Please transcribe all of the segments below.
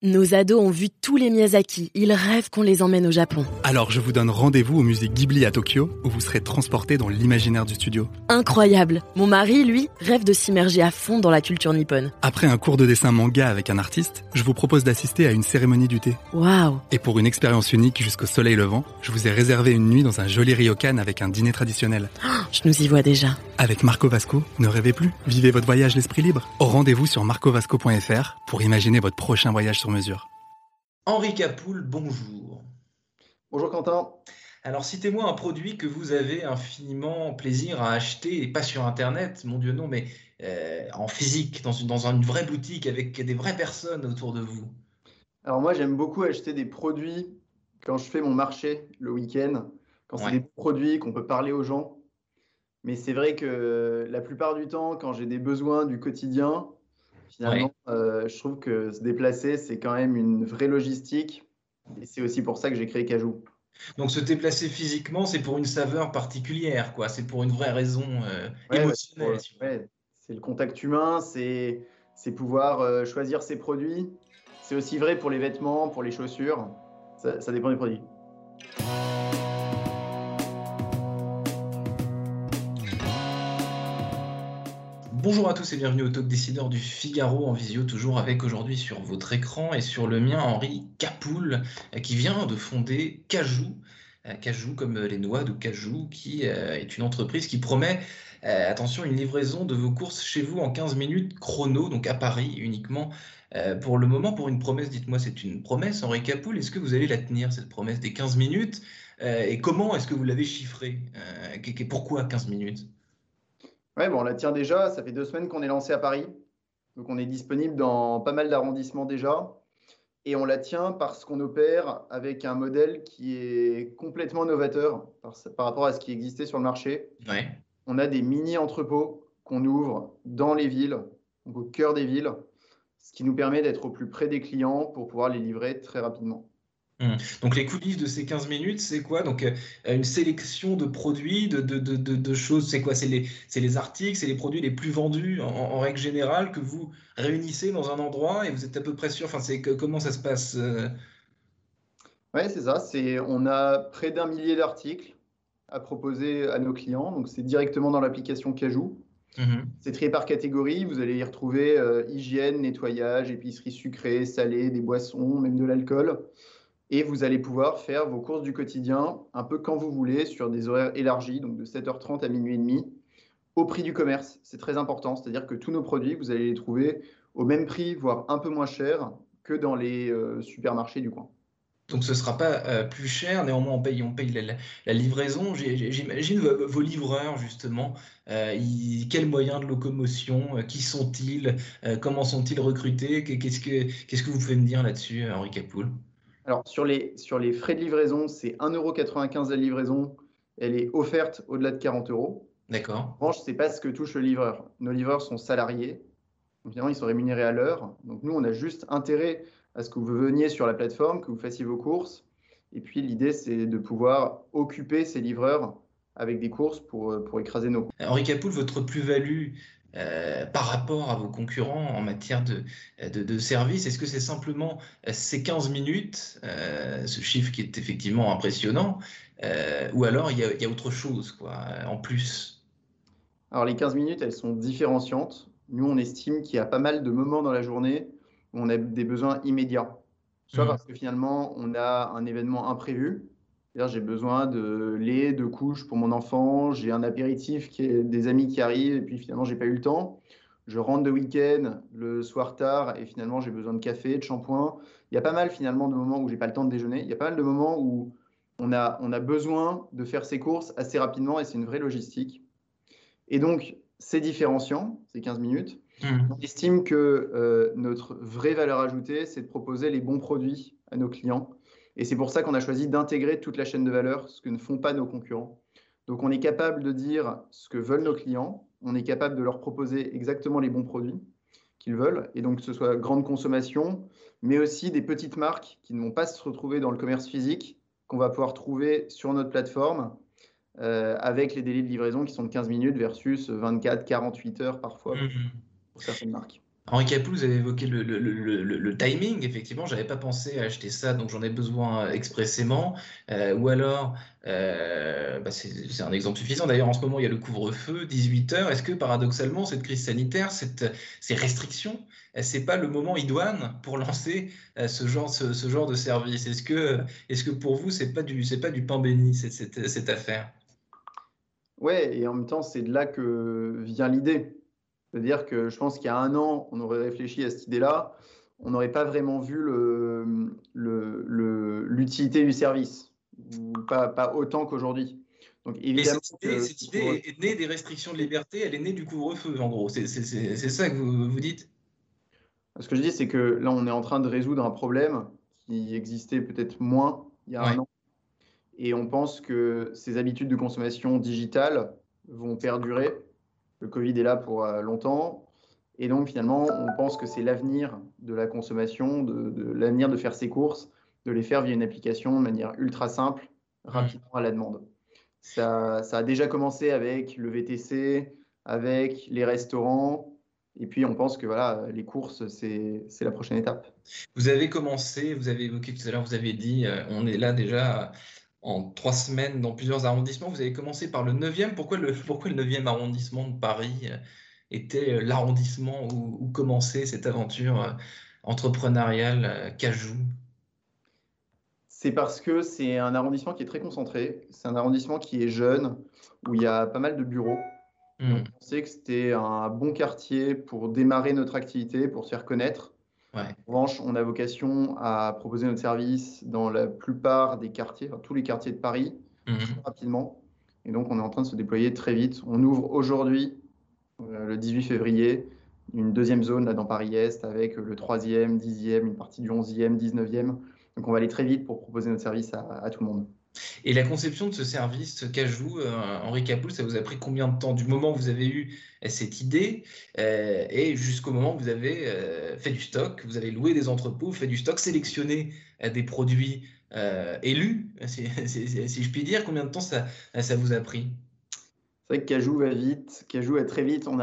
Nos ados ont vu tous les Miyazaki. Ils rêvent qu'on les emmène au Japon. Alors je vous donne rendez-vous au musée Ghibli à Tokyo, où vous serez transportés dans l'imaginaire du studio. Incroyable. Mon mari, lui, rêve de s'immerger à fond dans la culture nippone. Après un cours de dessin manga avec un artiste, je vous propose d'assister à une cérémonie du thé. Waouh. Et pour une expérience unique jusqu'au soleil levant, je vous ai réservé une nuit dans un joli ryokan avec un dîner traditionnel. Je nous y vois déjà. Avec Marco Vasco, ne rêvez plus, vivez votre voyage l'esprit libre. Rendez-vous sur marcovasco.fr pour imaginer votre prochain voyage sur mesure. Henri Capoul, bonjour. Bonjour Quentin. Alors citez-moi un produit que vous avez infiniment plaisir à acheter, et pas sur Internet, mon Dieu non, mais en physique, dans une vraie boutique avec des vraies personnes autour de vous. Alors moi j'aime beaucoup acheter des produits quand je fais mon marché le week-end, quand c'est Ouais. des produits qu'on peut parler aux gens. Mais c'est vrai que la plupart du temps, quand j'ai des besoins du quotidien, finalement, je trouve que se déplacer, c'est quand même une vraie logistique. Et c'est aussi pour ça que j'ai créé Cajou. Donc se déplacer physiquement, c'est pour une saveur particulière, quoi. C'est pour une vraie raison Ouais, émotionnelle. Si vous voulez. ouais, c'est le contact humain, c'est pouvoir choisir ses produits. C'est aussi vrai pour les vêtements, pour les chaussures. Ça dépend des produits. Bonjour à tous et bienvenue au Talk Décideur du Figaro en visio, toujours avec aujourd'hui sur votre écran et sur le mien Henri Capoul qui vient de fonder Cajou. Cajou comme les noix de cajou, qui est une entreprise qui promet, attention, une livraison de vos courses chez vous en 15 minutes chrono, donc à Paris uniquement. Pour le moment, pour une promesse, dites-moi, c'est une promesse, Henri Capoul, est-ce que vous allez la tenir, cette promesse des 15 minutes et comment est-ce que vous l'avez chiffrée pourquoi 15 minutes? Ouais, bon, on la tient déjà. Ça fait 2 semaines qu'on est lancé à Paris. Donc, on est disponible dans pas mal d'arrondissements déjà. Et on la tient parce qu'on opère avec un modèle qui est complètement novateur par rapport à ce qui existait sur le marché. Ouais. On a des mini-entrepôts qu'on ouvre dans les villes, donc au cœur des villes, ce qui nous permet d'être au plus près des clients pour pouvoir les livrer très rapidement. Donc les coulisses de ces 15 minutes, c'est quoi? Donc une sélection de produits, de choses, c'est quoi? C'est les articles, c'est les produits les plus vendus en règle générale que vous réunissez dans un endroit et vous êtes à peu près sûr, enfin comment ça se passe? Oui, c'est ça. On a près d'1 millier d'articles à proposer à nos clients. Donc, c'est directement dans l'application Cajou. Mhm. C'est trié par catégorie. Vous allez y retrouver hygiène, nettoyage, épicerie sucrée, salée, des boissons, même de l'alcool. Et vous allez pouvoir faire vos courses du quotidien un peu quand vous voulez, sur des horaires élargis, donc de 7h30 à minuit et demi, au prix du commerce. C'est très important. C'est-à-dire que tous nos produits, vous allez les trouver au même prix, voire un peu moins cher que dans les supermarchés du coin. Donc ce sera pas plus cher, néanmoins on paye la livraison. J'imagine vos livreurs justement, quels moyens de locomotion, qui sont-ils, comment sont-ils recrutés, qu'est-ce que vous pouvez me dire là-dessus, Henri Capoul? Alors, sur les frais de livraison, c'est 1,95 € la livraison. Elle est offerte au-delà de 40 euros. D'accord. En revanche, ce n'est pas ce que touche le livreur. Nos livreurs sont salariés. Donc, évidemment, ils sont rémunérés à l'heure. Donc, nous, on a juste intérêt à ce que vous veniez sur la plateforme, que vous fassiez vos courses. Et puis, l'idée, c'est de pouvoir occuper ces livreurs avec des courses pour écraser nos coûts. Henri Capoul, votre plus-value par rapport à vos concurrents en matière de service, est-ce que c'est simplement ces 15 minutes, ce chiffre qui est effectivement impressionnant, ou alors il y a autre chose, quoi, en plus? Alors, les 15 minutes, elles sont différenciantes. Nous, on estime qu'il y a pas mal de moments dans la journée où on a des besoins immédiats. Soit Mhm. parce que finalement, on a un événement imprévu. C'est-à-dire, j'ai besoin de lait, de couches pour mon enfant, j'ai un apéritif qui est des amis qui arrivent, et puis finalement, j'ai pas eu le temps. Je rentre de week-end le soir tard, et finalement, j'ai besoin de café, de shampoing. Il y a pas mal finalement de moments où j'ai pas le temps de déjeuner. Il y a pas mal de moments où on a besoin de faire ses courses assez rapidement, et c'est une vraie logistique. Et donc, c'est différenciant, ces 15 minutes. On Mhm. estime que notre vraie valeur ajoutée, c'est de proposer les bons produits à nos clients. Et c'est pour ça qu'on a choisi d'intégrer toute la chaîne de valeur, ce que ne font pas nos concurrents. Donc, on est capable de dire ce que veulent nos clients, on est capable de leur proposer exactement les bons produits qu'ils veulent, et donc que ce soit grande consommation, mais aussi des petites marques qui ne vont pas se retrouver dans le commerce physique, qu'on va pouvoir trouver sur notre plateforme, avec les délais de livraison qui sont de 15 minutes versus 24, 48 heures parfois Mhm. pour certaines marques. Henri Capoul, vous avez évoqué le timing. Effectivement, j'avais pas pensé à acheter ça, donc j'en ai besoin expressément. Ou alors, c'est un exemple suffisant. D'ailleurs, en ce moment, il y a le couvre-feu, 18 heures. Est-ce que paradoxalement, cette crise sanitaire, ces restrictions, c'est pas le moment idoine pour lancer ce genre de service? Est-ce que pour vous, c'est pas du pain béni, cette affaire? Ouais, et en même temps, c'est de là que vient l'idée. C'est-à-dire que je pense qu'il y a un an, on aurait réfléchi à cette idée-là, on n'aurait pas vraiment vu l'utilité du service, ou pas autant qu'aujourd'hui. Donc Mais évidemment cette idée est née des restrictions de liberté, elle est née du couvre-feu, en gros. C'est ça que vous dites? ce que je dis, c'est que là, on est en train de résoudre un problème qui existait peut-être moins il y a Ouais. un an. Et on pense que ces habitudes de consommation digitale vont perdurer. Le Covid est là pour longtemps. Et donc, finalement, on pense que c'est l'avenir de la consommation, de l'avenir de faire ses courses, de les faire via une application de manière ultra simple, rapidement à la demande. Ça a déjà commencé avec le VTC, avec les restaurants. Et puis, on pense que voilà, les courses, c'est la prochaine étape. Vous avez commencé, vous avez évoqué tout à l'heure, vous avez dit, on est là déjà en 3 semaines dans plusieurs arrondissements. Vous avez commencé par le 9e. Pourquoi le 9e arrondissement de Paris était l'arrondissement où commençait cette aventure entrepreneuriale Cajoo? C'est parce que c'est un arrondissement qui est très concentré. C'est un arrondissement qui est jeune, où il y a pas mal de bureaux. Donc, on sait que c'était un bon quartier pour démarrer notre activité, pour se faire connaître. Ouais. En revanche, on a vocation à proposer notre service dans la plupart des quartiers, enfin, tous les quartiers de Paris, très rapidement. Et donc, on est en train de se déployer très vite. On ouvre aujourd'hui, le 18 février, une deuxième zone là, dans Paris-Est avec le 3e, 10e, une partie du 11e, 19e. Donc, on va aller très vite pour proposer notre service à tout le monde. Et la conception de ce service Cajoo, Henri Capoul, ça vous a pris combien de temps du moment où vous avez eu cette idée et jusqu'au moment où vous avez fait du stock, vous avez loué des entrepôts, fait du stock, sélectionné des produits élus, si je puis dire? Combien de temps ça vous a pris? C'est vrai que Cajoo va vite, Cajoo va très vite. On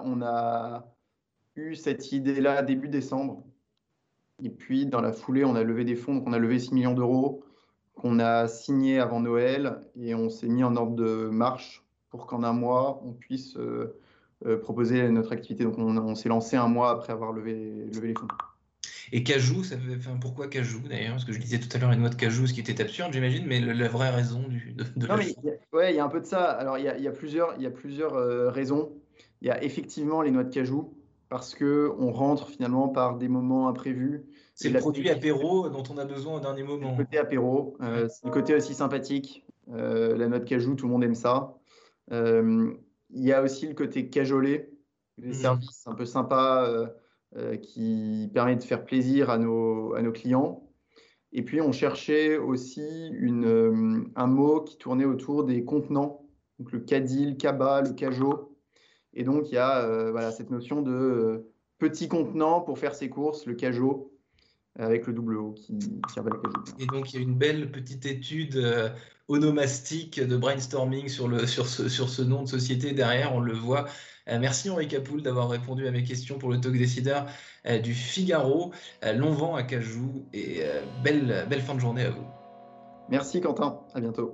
a eu cette idée-là début décembre. Et puis, dans la foulée, on a levé des fonds. Donc, on a levé 6 millions d'euros qu'on a signé avant Noël et on s'est mis en ordre de marche pour qu'en un mois, on puisse proposer notre activité. Donc, on s'est lancé un mois après avoir levé les fonds. Et Cajoo, pourquoi Cajoo d'ailleurs? Parce que je disais tout à l'heure une noix de cajou, ce qui était absurde, j'imagine, mais la vraie raison de Non, la mais il y a un peu de ça. Alors, il y a plusieurs raisons. Il y a effectivement les noix de cajou parce qu'on rentre finalement par des moments imprévus. C'est le produit apéro dont on a besoin au dernier moment. Le côté apéro, c'est le côté aussi sympathique. La noix de cajou, tout le monde aime ça. Il y a aussi le côté cajolé, des services un peu sympas qui permettent de faire plaisir à nos clients. Et puis, on cherchait aussi un mot qui tournait autour des contenants, donc le caddie, le cabas, le cajot. Et donc, il y a voilà, cette notion de petit contenant pour faire ses courses, le cajot, avec le double O qui rappelle le cajot. Et donc, il y a une belle petite étude onomastique de brainstorming sur ce nom de société derrière, on le voit. Merci Henri Capoul d'avoir répondu à mes questions pour le Talk Décideur du Figaro. Long vent à Cajoo et belle fin de journée à vous. Merci Quentin, à bientôt.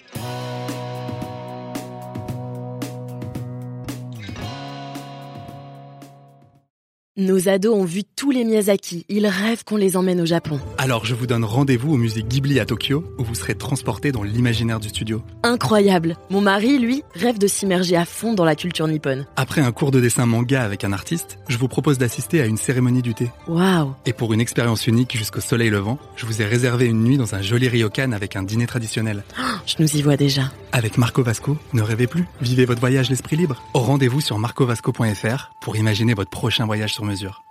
Nos ados ont vu tous les Miyazaki. Ils rêvent qu'on les emmène au Japon. Alors je vous donne rendez-vous au musée Ghibli à Tokyo, où vous serez transportés dans l'imaginaire du studio. Incroyable. Mon mari, lui, rêve de s'immerger à fond dans la culture nippone. Après un cours de dessin manga avec un artiste, je vous propose d'assister à une cérémonie du thé. Waouh. Et pour une expérience unique jusqu'au soleil levant, je vous ai réservé une nuit dans un joli ryokan avec un dîner traditionnel. Je nous y vois déjà. Avec Marco Vasco, ne rêvez plus, vivez votre voyage l'esprit libre. Rendez-vous sur marcovasco.fr pour imaginer votre prochain voyage sur mesure.